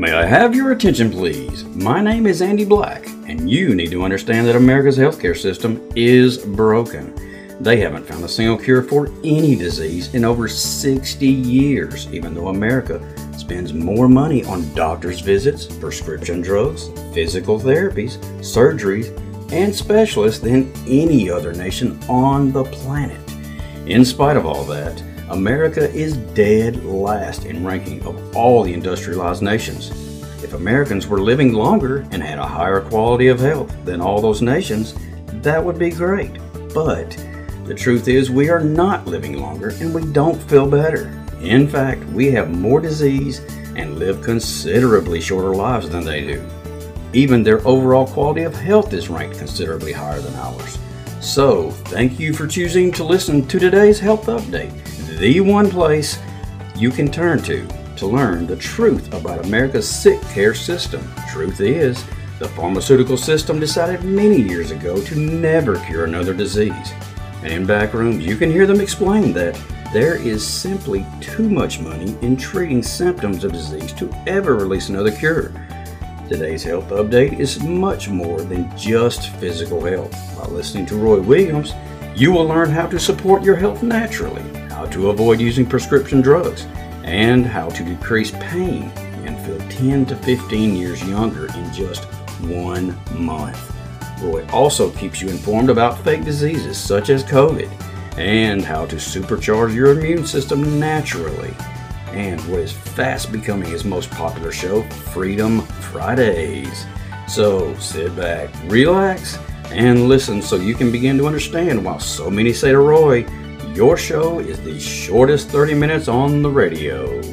May I have your attention, please? My name is Andy Black, and you need to understand that America's healthcare system is broken. They haven't found a single cure for any disease in over 60 years, even though America spends more money on doctor's visits, prescription drugs, physical therapies, surgeries, and specialists than any other nation on the planet. In spite of all that, America is dead last in ranking of all the industrialized nations. If Americans were living longer and had a higher quality of health than all those nations, that would be great. But the truth is we are not living longer and we don't feel better. In fact, we have more disease and live considerably shorter lives than they do. Even their overall quality of health is ranked considerably higher than ours. So, thank you for choosing to listen to today's Health Update, the one place you can turn to learn the truth about America's sick care system. Truth is, the pharmaceutical system decided many years ago to never cure another disease. And in back rooms, you can hear them explain that there is simply too much money in treating symptoms of disease to ever release another cure. Today's Health Update is much more than just physical health. By listening to Roy Williams, you will learn how to support your health naturally, how to avoid using prescription drugs, and how to decrease pain and feel 10 to 15 years younger in just 1 month. Roy also keeps you informed about fake diseases such as COVID and how to supercharge your immune system naturally. And what is fast becoming his most popular show, Freedom Fridays. So sit back, relax, and listen so you can begin to understand why so many say to Roy, your show is the shortest 30 minutes on the radio.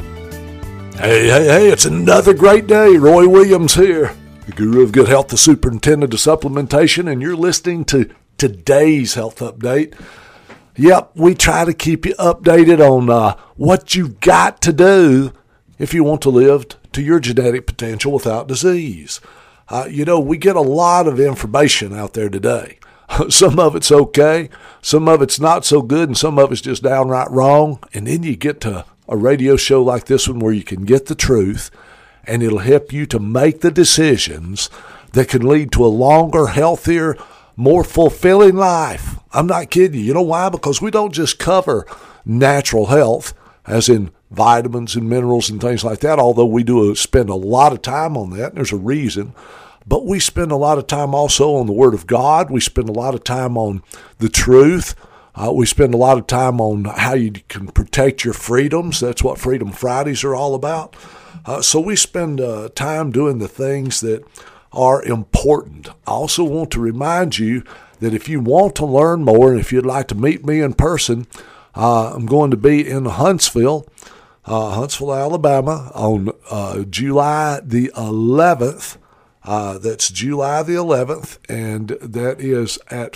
Hey, it's another great day. Roy Williams here, the guru of good health, the superintendent of supplementation, and you're listening to today's Health Update. Yep, we try to keep you updated on what you've got to do if you want to live to your genetic potential without disease. We get a lot of information out there today. Some of it's okay, some of it's not so good, and some of it's just downright wrong. And then you get to a radio show like this one where you can get the truth, and it'll help you to make the decisions that can lead to a longer, healthier, more fulfilling life. I'm not kidding you. You know why? Because we don't just cover natural health, as in vitamins and minerals and things like that, although we do spend a lot of time on that, and there's a reason. But we spend a lot of time also on the Word of God. We spend a lot of time on the truth. We spend a lot of time on how you can protect your freedoms. That's what Freedom Fridays are all about. So we spend time doing the things that are important. I also want to remind you that if you want to learn more and if you'd like to meet me in person, I'm going to be in Huntsville, Alabama on July the 11th. That's July the 11th, and that is at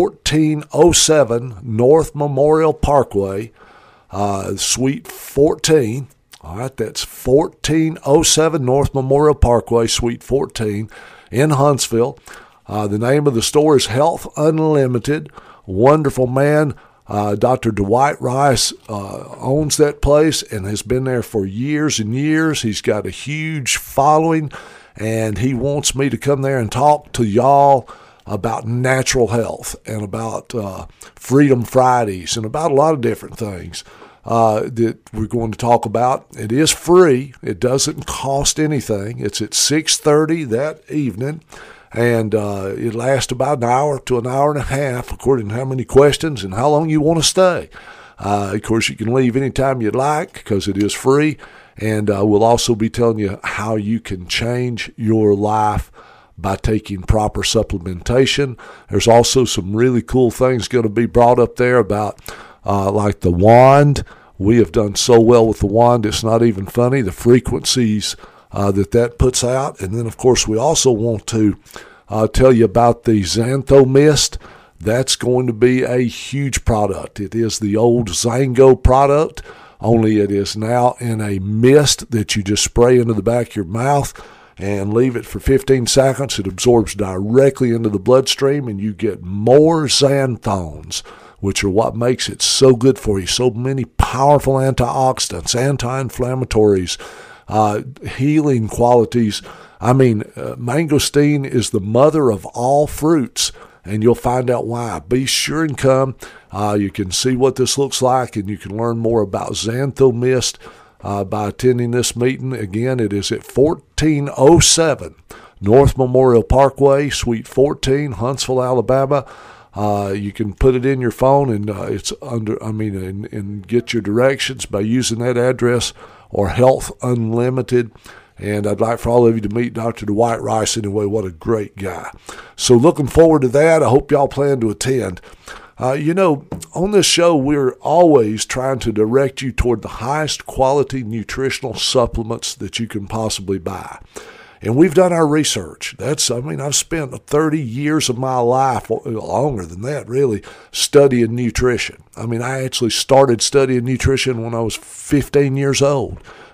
1407 North Memorial Parkway, Suite 14. All right, that's 1407 North Memorial Parkway, Suite 14 in Huntsville. The name of the store is Health Unlimited. Wonderful man. Dr. Dwight Rice owns that place and has been there for years and years. He's got a huge following, and he wants me to come there and talk to y'all about natural health and about Freedom Fridays and about a lot of different things that we're going to talk about. It is free. It doesn't cost anything. It's at 6:30 that evening, and it lasts about an hour to an hour and a half, according to how many questions and how long you want to stay. Of course, you can leave anytime you'd like because it is free. And we'll also be telling you how you can change your life by taking proper supplementation. There's also some really cool things going to be brought up there about like the wand. We have done so well with the wand, it's not even funny, the frequencies that puts out. And then, of course, we also want to tell you about the Xantho Mist. That's going to be a huge product. It is the old Zango product, only it is now in a mist that you just spray into the back of your mouth and leave it for 15 seconds. It absorbs directly into the bloodstream, and you get more xanthones, which are what makes it so good for you. So many powerful antioxidants, anti-inflammatories, healing qualities. I mean, mangosteen is the mother of all fruits, and you'll find out why. Be sure and come. You can see what this looks like, and you can learn more about Xanthomist by attending this meeting. Again, it is at 1407 North Memorial Parkway, Suite 14, Huntsville, Alabama. You can put it in your phone, and and get your directions by using that address or Health Unlimited. And I'd like for all of you to meet Dr. Dwight Rice anyway. What a great guy. So looking forward to that. I hope y'all plan to attend. On this show, we're always trying to direct you toward the highest quality nutritional supplements that you can possibly buy. And we've done our research. I've spent 30 years of my life, longer than that really, studying nutrition. I actually started studying nutrition when I was 15 years old.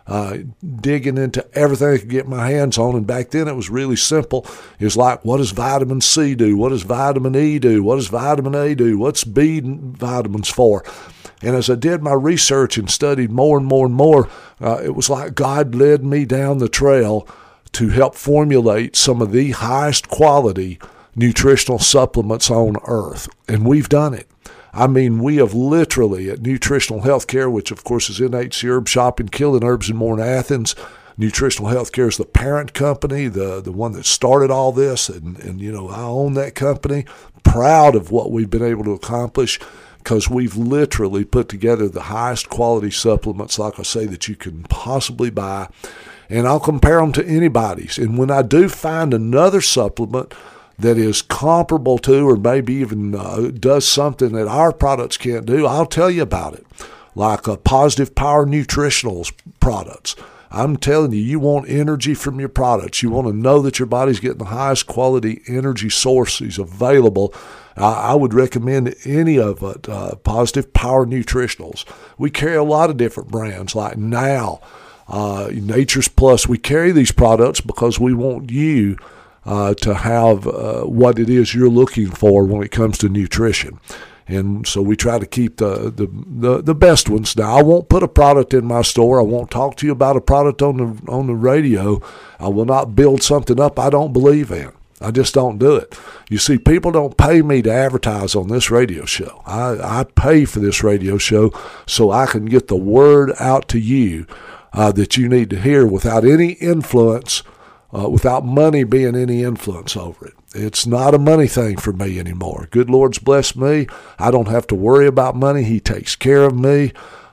Digging into everything I could get my hands on, and back then it was really simple. It was like, what does vitamin C do? What does vitamin E do? What does vitamin A do? What's B vitamins for? And as I did my research and studied more and more and more, it was like God led me down the trail to help formulate some of the highest quality nutritional supplements on earth. And we've done it. We have literally, at Nutritional Healthcare, which of course is NHC Herb Shop in Killing Herbs and More in Athens. Nutritional Healthcare is the parent company, the one that started all this, and I own that company. Proud of what we've been able to accomplish, because we've literally put together the highest quality supplements, like I say, that you can possibly buy. And I'll compare them to anybody's. And when I do find another supplement that is comparable to, or maybe even does something that our products can't do, I'll tell you about it. Like Positive Power Nutritionals products. I'm telling you, you want energy from your products. You want to know that your body's getting the highest quality energy sources available. I would recommend any of it, Positive Power Nutritionals. We carry a lot of different brands like Now, Nature's Plus. We carry these products because we want you to have what it is you're looking for when it comes to nutrition. And so we try to keep the best ones. Now, I won't put a product in my store. I won't talk to you about a product on the radio. I will not build something up I don't believe in. I just don't do it. You see, people don't pay me to advertise on this radio show. I pay for this radio show so I can get the word out to you that you need to hear without any influence, without money being any influence over it. It's not a money thing for me anymore. Good Lord's blessed me. I don't have to worry about money. He takes care of me.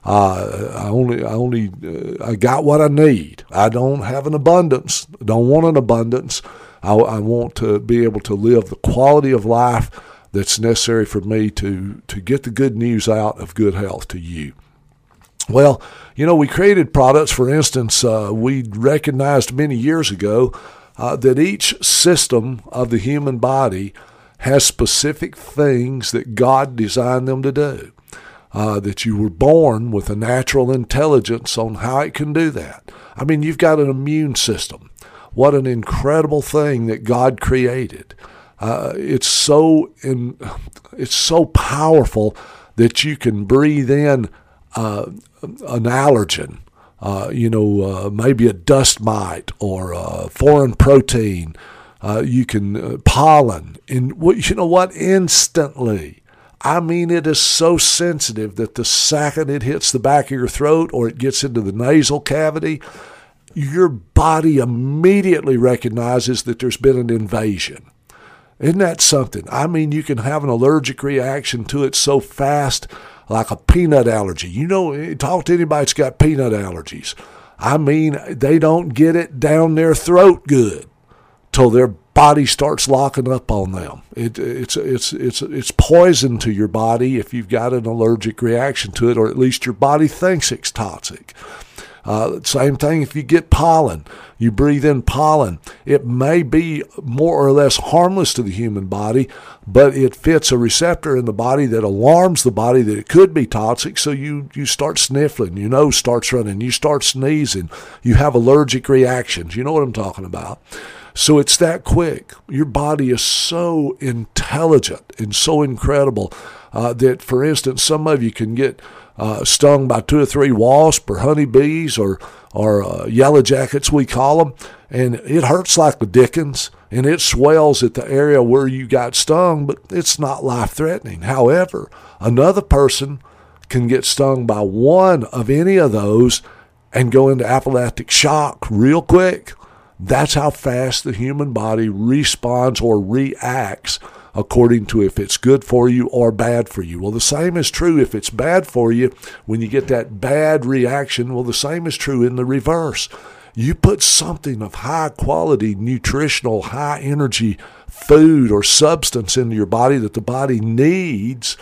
I got what I need. I don't have an abundance. I don't want an abundance. I want to be able to live the quality of life that's necessary for me to get the good news out of good health to you. Well, we created products. For instance, we recognized many years ago that each system of the human body has specific things that God designed them to do, that you were born with a natural intelligence on how it can do that. You've got an immune system. What an incredible thing that God created. It's so powerful that you can breathe in an allergen, maybe a dust mite or a foreign protein. You can pollen, and instantly. It is so sensitive that the second it hits the back of your throat or it gets into the nasal cavity, your body immediately recognizes that there's been an invasion. Isn't that something? You can have an allergic reaction to it so fast, like a peanut allergy. Talk to anybody that's got peanut allergies. They don't get it down their throat good till their body starts locking up on them. It's poison to your body if you've got an allergic reaction to it, or at least your body thinks it's toxic. Same thing if you get pollen. You breathe in pollen. It may be more or less harmless to the human body, but it fits a receptor in the body that alarms the body that it could be toxic, so you start sniffling, your nose starts running, you start sneezing, you have allergic reactions. You know what I'm talking about. So it's that quick. Your body is so intelligent and so incredible that, for instance, some of you can get stung by 2 or 3 wasps or honeybees or yellow jackets, we call them, and it hurts like the dickens, and it swells at the area where you got stung, but it's not life-threatening. However, another person can get stung by one of any of those and go into anaphylactic shock real quick. That's how fast the human body responds or reacts according to if it's good for you or bad for you. Well, the same is true if it's bad for you. When you get that bad reaction, well, the same is true in the reverse. You put something of high quality, nutritional, high energy food or substance into your body that the body needs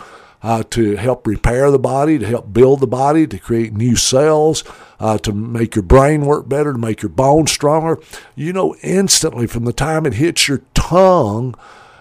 to help repair the body, to help build the body, to create new cells, to make your brain work better, to make your bones stronger. You know, instantly from the time it hits your tongue,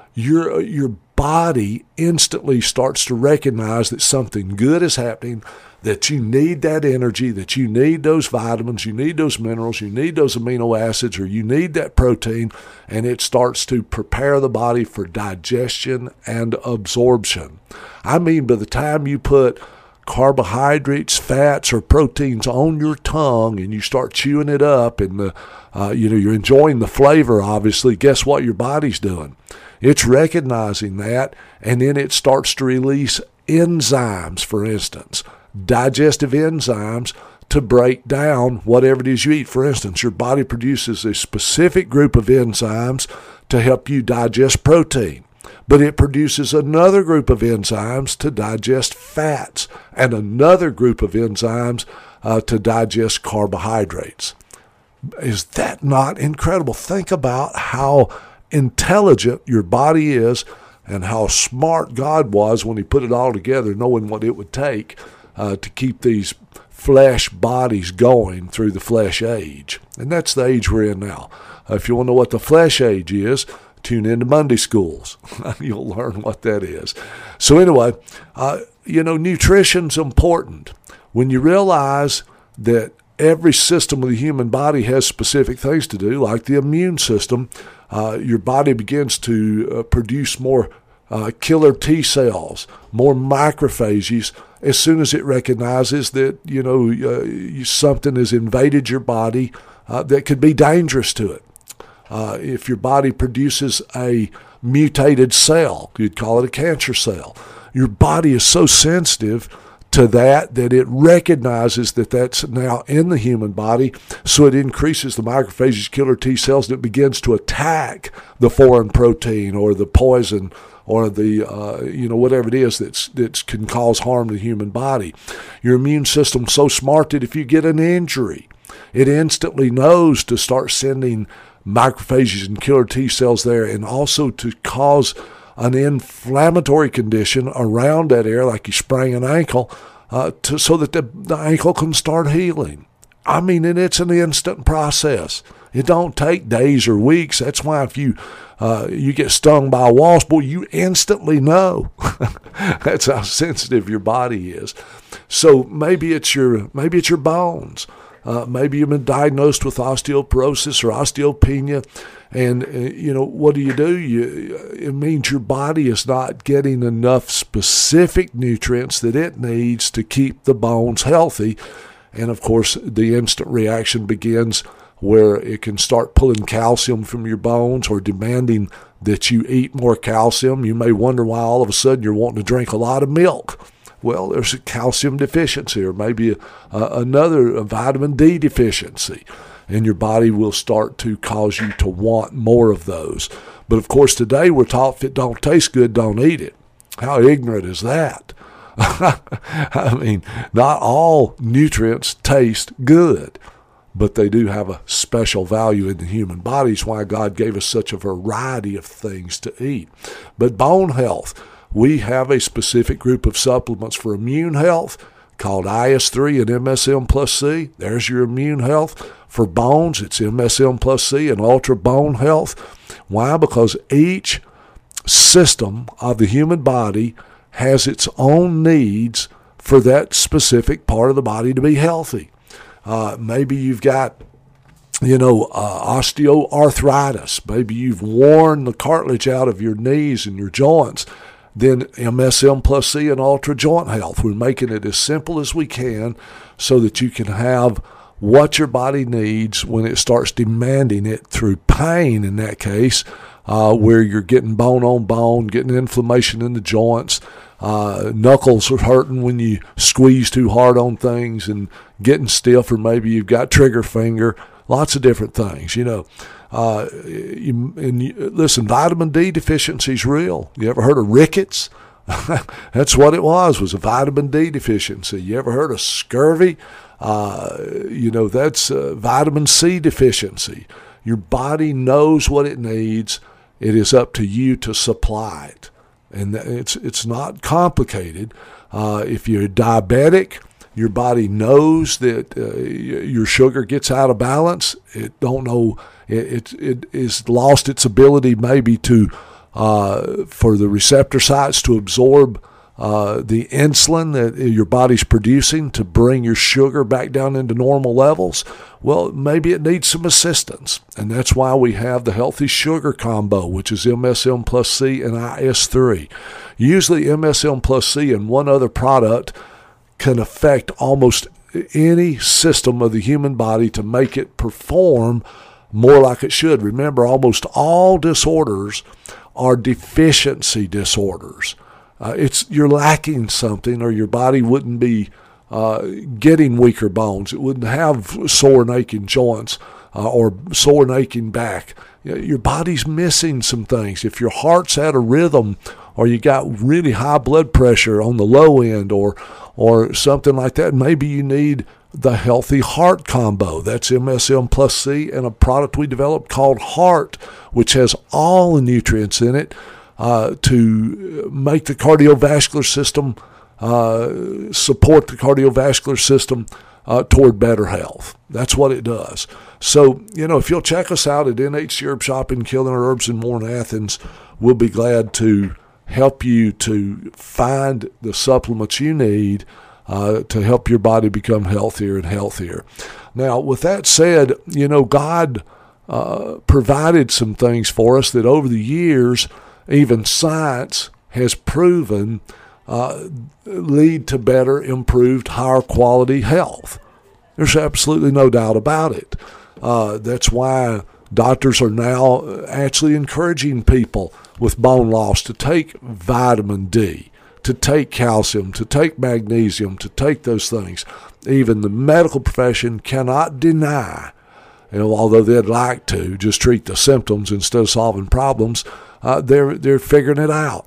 your body instantly starts to recognize that something good is happening, that you need that energy, that you need those vitamins, you need those minerals, you need those amino acids, or you need that protein, and it starts to prepare the body for digestion and absorption. I mean, by the time you put carbohydrates, fats, or proteins on your tongue and you start chewing it up and you're enjoying the flavor, obviously, guess what your body's doing? It's recognizing that, and then it starts to release enzymes, for instance, digestive enzymes to break down whatever it is you eat. For instance, your body produces a specific group of enzymes to help you digest protein, but it produces another group of enzymes to digest fats and another group of enzymes to digest carbohydrates. Is that not incredible? Think about how intelligent your body is and how smart God was when he put it all together, knowing what it would take to keep these flesh bodies going through the flesh age. And that's the age we're in now. If you want to know what the flesh age is, tune into Monday schools. You'll learn what that is. So anyway, nutrition's important. When you realize that every system of the human body has specific things to do, like the immune system, your body begins to produce more killer T cells, more macrophages, as soon as it recognizes that, something has invaded your body that could be dangerous to it. If your body produces a mutated cell, you'd call it a cancer cell. Your body is so sensitive to that it recognizes that that's now in the human body, so it increases the macrophages, killer T cells, and it begins to attack the foreign protein or the poison or the whatever it is that can cause harm to the human body. Your immune system's so smart that if you get an injury, it instantly knows to start sending macrophages and killer T cells there, and also to cause an inflammatory condition around that area, like you sprain an ankle, so that the ankle can start healing. I mean, and it's an instant process. It don't take days or weeks. That's why if you get stung by a wasp, well, you instantly know. That's how sensitive your body is. So maybe it's your bones. Maybe you've been diagnosed with osteoporosis or osteopenia, and what do? It means your body is not getting enough specific nutrients that it needs to keep the bones healthy. And of course, the instant reaction begins where it can start pulling calcium from your bones or demanding that you eat more calcium. You may wonder why all of a sudden you're wanting to drink a lot of milk. Well, there's a calcium deficiency, or maybe another vitamin D deficiency, and your body will start to cause you to want more of those. But of course, today we're taught if it don't taste good, don't eat it. How ignorant is that? I mean, not all nutrients taste good, but they do have a special value in the human body. It's why God gave us such a variety of things to eat. But bone health, we have a specific group of supplements for immune health called IS3 and MSM plus C. There's your immune health. For bones, it's MSM plus C and Ultra Bone Health. Why? Because each system of the human body has its own needs for that specific part of the body to be healthy. Maybe you've got osteoarthritis. Maybe you've worn the cartilage out of your knees and your joints. Then MSM Plus C and Ultra Joint Health. We're making it as simple as we can so that you can have what your body needs when it starts demanding it through pain, in that case, where you're getting bone on bone, getting inflammation in the joints. Knuckles are hurting when you squeeze too hard on things and getting stiff, or maybe you've got trigger finger. Lots of different things, listen, vitamin D deficiency is real. You ever heard of rickets? That's what it was a vitamin D deficiency. You ever heard of scurvy? That's vitamin C deficiency. Your body knows what it needs. It is up to you to supply it. And it's not complicated. If you're diabetic, your body knows that your sugar gets out of balance. It has lost its ability maybe to for the receptor sites to absorb the insulin that your body's producing to bring your sugar back down into normal levels. Well, maybe it needs some assistance, and that's why we have the Healthy Sugar Combo, which is MSM Plus C and IS3. Usually MSM Plus C and one other product can affect almost any system of the human body to make it perform more like it should. Remember, almost all disorders are deficiency disorders. You're lacking something, or your body wouldn't be getting weaker bones. It wouldn't have sore and aching joints or sore and aching back. Your body's missing some things. If your heart's out of rhythm, or you got really high blood pressure on the low end, or something like that, maybe you need the Healthy Heart Combo. That's MSM Plus C and a product we developed called Heart, which has all the nutrients in it to make the cardiovascular system, support the cardiovascular system toward better health. That's what it does. So, if you'll check us out at NH Syrup Shop in Killing Herbs and More in Athens, we'll be glad to help you to find the supplements you need to help your body become healthier and healthier. Now, with that said, God provided some things for us that over the years, even science has proven lead to better, improved, higher quality health. There's absolutely no doubt about it. That's why doctors are now actually encouraging people with bone loss to take vitamin D, to take calcium, to take magnesium, to take those things. Even the medical profession cannot deny, although they'd like to just treat the symptoms instead of solving problems, they're figuring it out.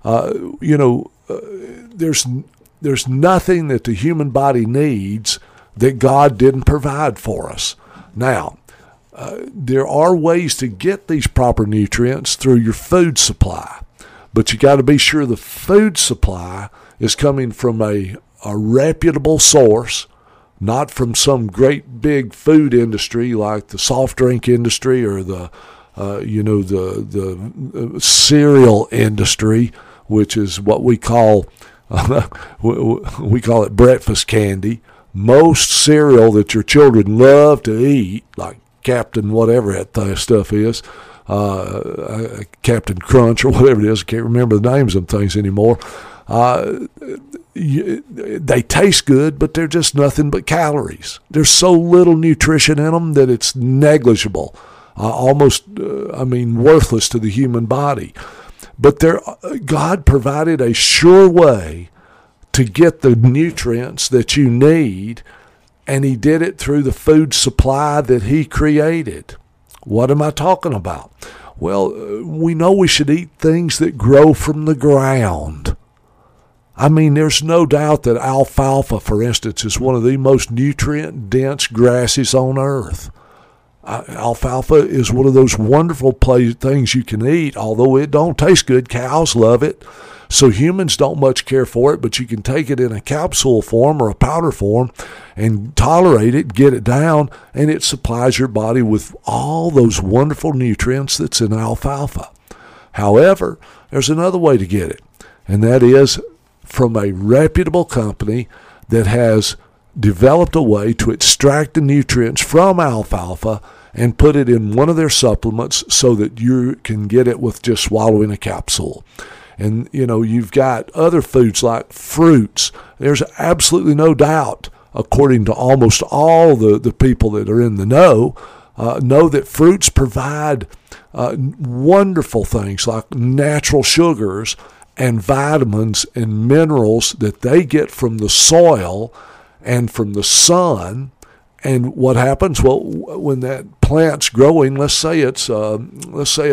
There's nothing that the human body needs that God didn't provide for us. Now, there are ways to get these proper nutrients through your food supply, but you got to be sure the food supply is coming from a reputable source, not from some great big food industry like the soft drink industry or the cereal industry, which is what we call we call it breakfast candy. Most cereal that your children love to eat, like Captain whatever that stuff is, Captain Crunch or whatever it is, I can't remember the names of things anymore. They taste good, but they're just nothing but calories. There's so little nutrition in them that it's negligible, almost worthless to the human body. But God provided a sure way to get the nutrients that you need, and He did it through the food supply that He created. What am I talking about? Well, we know we should eat things that grow from the ground. There's no doubt that alfalfa, for instance, is one of the most nutrient-dense grasses on earth. Alfalfa is one of those wonderful things you can eat, although it don't taste good. Cows love it. So humans don't much care for it, but you can take it in a capsule form or a powder form and tolerate it, get it down, and it supplies your body with all those wonderful nutrients that's in alfalfa. However, there's another way to get it, and that is from a reputable company that has developed a way to extract the nutrients from alfalfa and put it in one of their supplements so that you can get it with just swallowing a capsule. And, you've got other foods like fruits. There's absolutely no doubt, according to almost all the people that are in the know that fruits provide wonderful things like natural sugars and vitamins and minerals that they get from the soil and from the sun. And what happens? Well, when that plant's growing, let's say it's an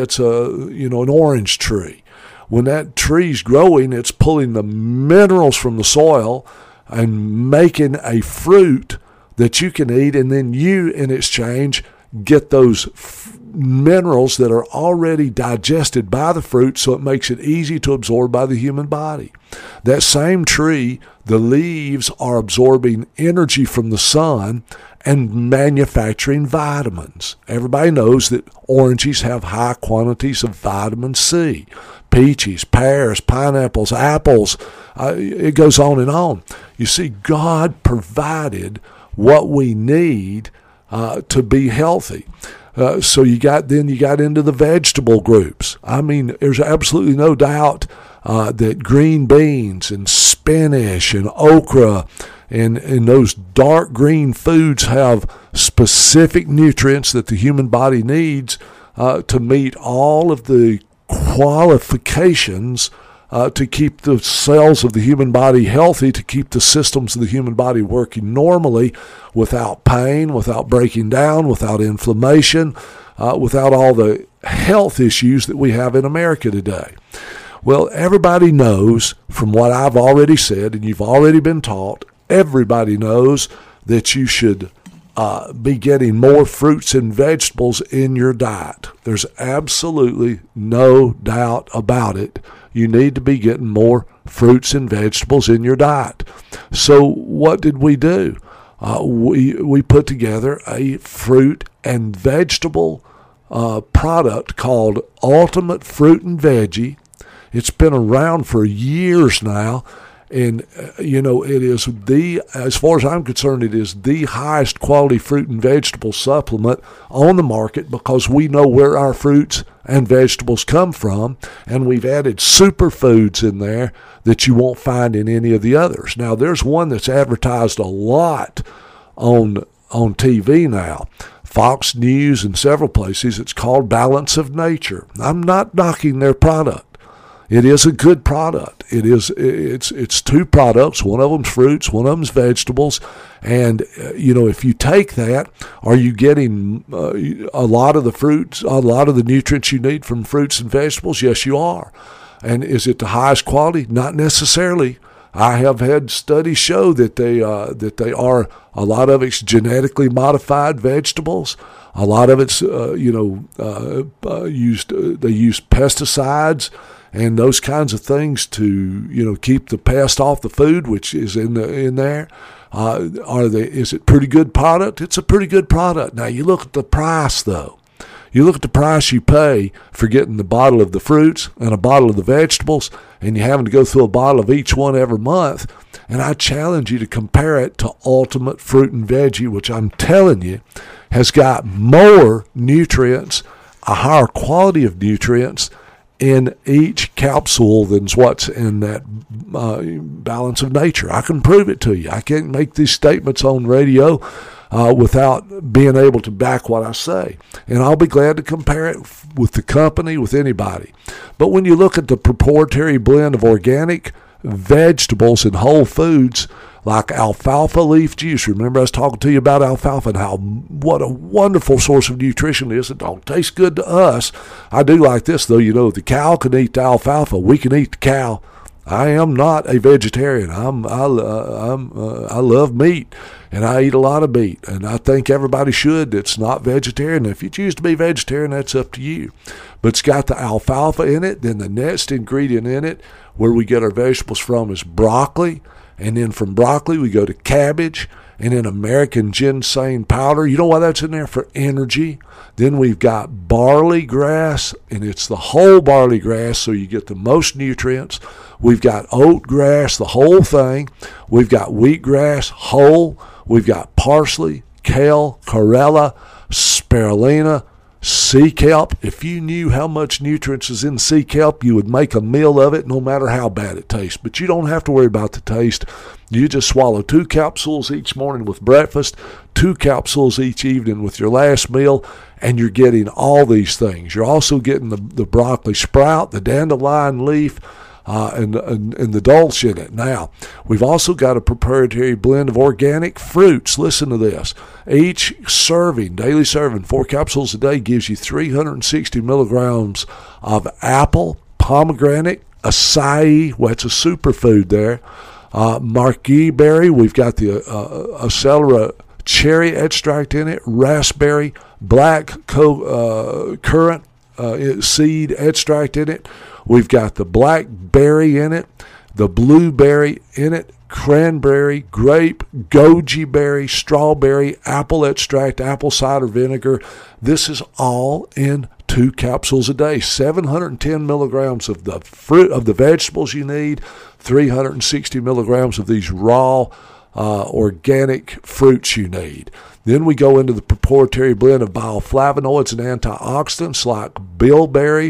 orange tree. When that tree's growing, it's pulling the minerals from the soil and making a fruit that you can eat, and then you, in exchange, get those minerals that are already digested by the fruit, so it makes it easy to absorb by the human body. That same tree, the leaves are absorbing energy from the sun and manufacturing vitamins. Everybody knows that oranges have high quantities of vitamin C. Peaches, pears, pineapples, apples, it goes on and on. You see, God provided what we need to be healthy. So you got into the vegetable groups. I mean, there's absolutely no doubt that green beans and spinach and okra and those dark green foods have specific nutrients that the human body needs to meet all of the qualifications to keep the cells of the human body healthy, to keep the systems of the human body working normally without pain, without breaking down, without inflammation, without all the health issues that we have in America today. Well, everybody knows from what I've already said, and you've already been taught, everybody knows that you should be getting more fruits and vegetables in your diet. There's absolutely no doubt about it. You need to be getting more fruits and vegetables in your diet. So what did we do? We put together a fruit and vegetable product called Ultimate Fruit and Veggie. It's been around for years now. And, it is as far as I'm concerned, it is the highest quality fruit and vegetable supplement on the market, because we know where our fruits and vegetables come from, and we've added superfoods in there that you won't find in any of the others. Now, there's one that's advertised a lot on TV now, Fox News and several places. It's called Balance of Nature. I'm not knocking their product. It is a good product. It's two products. One of them's fruits, one of them's vegetables. And, if you take that, are you getting a lot of the fruits, a lot of the nutrients you need from fruits and vegetables? Yes, you are. And is it the highest quality? Not necessarily. I have had studies show that they are, a lot of it's genetically modified vegetables. A lot of it's, they use pesticides and those kinds of things to, keep the pest off the food, which is in there. Is it pretty good product? It's a pretty good product. Now, you look at the price, though. You look at the price you pay for getting the bottle of the fruits and a bottle of the vegetables, and you're having to go through a bottle of each one every month. And I challenge you to compare it to Ultimate Fruit and Veggie, which I'm telling you has got more nutrients, a higher quality of nutrients in each capsule than what's in that Balance of Nature. I can prove it to you. I can't make these statements on radio without being able to back what I say. And I'll be glad to compare it with the company, with anybody. But when you look at the proprietary blend of organic vegetables and whole foods like alfalfa leaf juice. Remember I was talking to you about alfalfa and what a wonderful source of nutrition it is. It don't taste good to us. I do like this, though. The cow can eat the alfalfa. We can eat the cow. I am not a vegetarian. I love meat, and I eat a lot of meat, and I think everybody should that's not vegetarian. If you choose to be vegetarian, that's up to you. But it's got the alfalfa in it. Then the next ingredient in it, where we get our vegetables from, is broccoli. And then from broccoli, we go to cabbage, and then American ginseng powder. You know why that's in there? For energy. Then we've got barley grass, and it's the whole barley grass, so you get the most nutrients. We've got oat grass, the whole thing. We've got wheatgrass, whole. We've got parsley, kale, chlorella, spirulina, sea kelp. If you knew how much nutrients is in sea kelp, you would make a meal of it no matter how bad it tastes. But you don't have to worry about the taste. You just swallow 2 capsules each morning with breakfast, 2 capsules each evening with your last meal, and you're getting all these things. You're also getting the broccoli sprout, the dandelion leaf, and the dulse in it. Now, we've also got a proprietary blend of organic fruits. Listen to this. Each serving, daily serving, 4 capsules a day, gives you 360 milligrams of apple, pomegranate, acai, well, that's a superfood there, marquis berry, we've got the Accelera cherry extract in it, raspberry, black currant seed extract in it. We've got the blackberry in it, the blueberry in it, cranberry, grape, goji berry, strawberry, apple extract, apple cider vinegar. This is all in 2 capsules a day. 710 milligrams of the fruit of the vegetables you need, 360 milligrams of these raw organic fruits you need. Then we go into the proprietary blend of bioflavonoids and antioxidants like bilberry,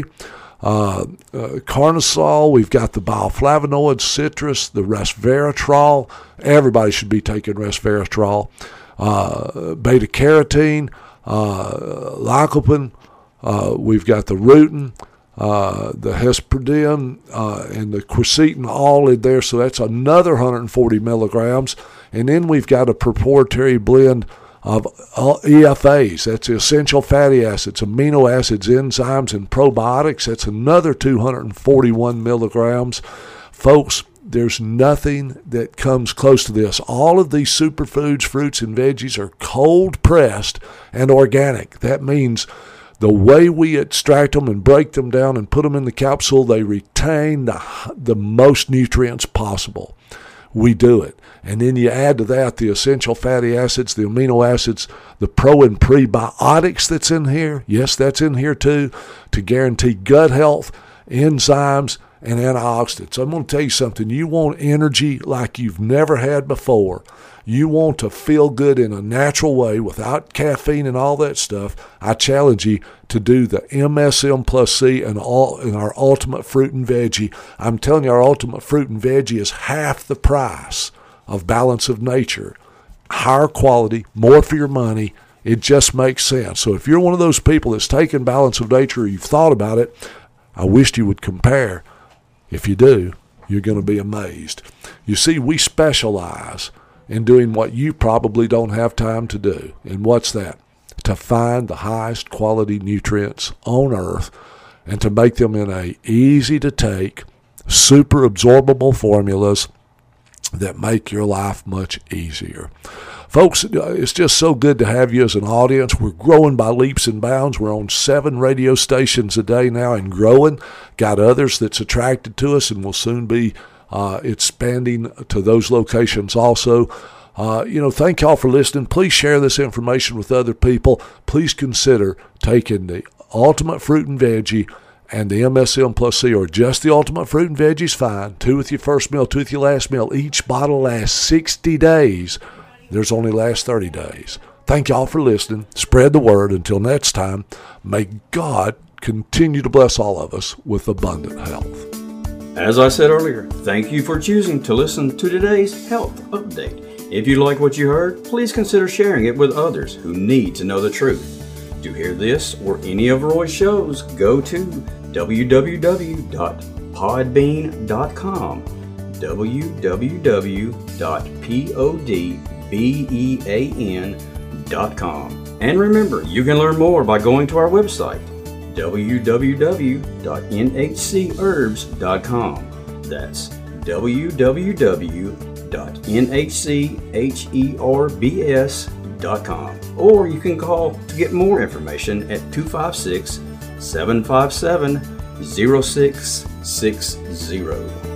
carnosol. We've got the bioflavonoids, citrus, the resveratrol. Everybody should be taking resveratrol. Beta carotene, lycopene. We've got the rutin, the hesperidin, and the quercetin all in there. So that's another 140 milligrams. And then we've got a proprietary blend of EFAs. That's essential fatty acids, amino acids, enzymes, and probiotics. That's another 241 milligrams. Folks, there's nothing that comes close to this. All of these superfoods, fruits, and veggies are cold pressed and organic. That means the way we extract them and break them down and put them in the capsule, they retain the most nutrients possible. We do it. And then you add to that the essential fatty acids, the amino acids, the pro and prebiotics that's in here. Yes, that's in here too, to guarantee gut health, enzymes, and antioxidants. I'm going to tell you something. You want energy like you've never had before. You want to feel good in a natural way without caffeine and all that stuff. I challenge you to do the MSM plus C and our Ultimate Fruit and Veggie. I'm telling you, our Ultimate Fruit and Veggie is half the price of Balance of Nature. Higher quality, more for your money. It just makes sense. So if you're one of those people that's taken Balance of Nature or you've thought about it, I wished you would compare. If you do, you're going to be amazed. You see, we specialize in doing what you probably don't have time to do. And what's that? To find the highest quality nutrients on earth and to make them in a easy to take, super absorbable formulas that make your life much easier. Folks, it's just so good to have you as an audience. We're growing by leaps and bounds. We're on 7 radio stations a day now and growing. Got others that's attracted to us and will soon be expanding to those locations also. Thank y'all for listening. Please share this information with other people. Please consider taking the Ultimate Fruit and Veggie and the MSM plus C, or just the Ultimate Fruit and Veggie is fine. 2 with your first meal, 2 with your last meal. Each bottle lasts 60 days. There's only last 30 days. Thank y'all for listening. Spread the word. Until next time, may God continue to bless all of us with abundant health. As I said earlier, thank you for choosing to listen to today's Health Update. If you like what you heard, please consider sharing it with others who need to know the truth. To hear this or any of Roy's shows, go to www.podbean.com, www.podbean.com. And remember, you can learn more by going to our website, www.nhcherbs.com. That's www.nhcherbs.com. Or you can call to get more information at 256-757-0660.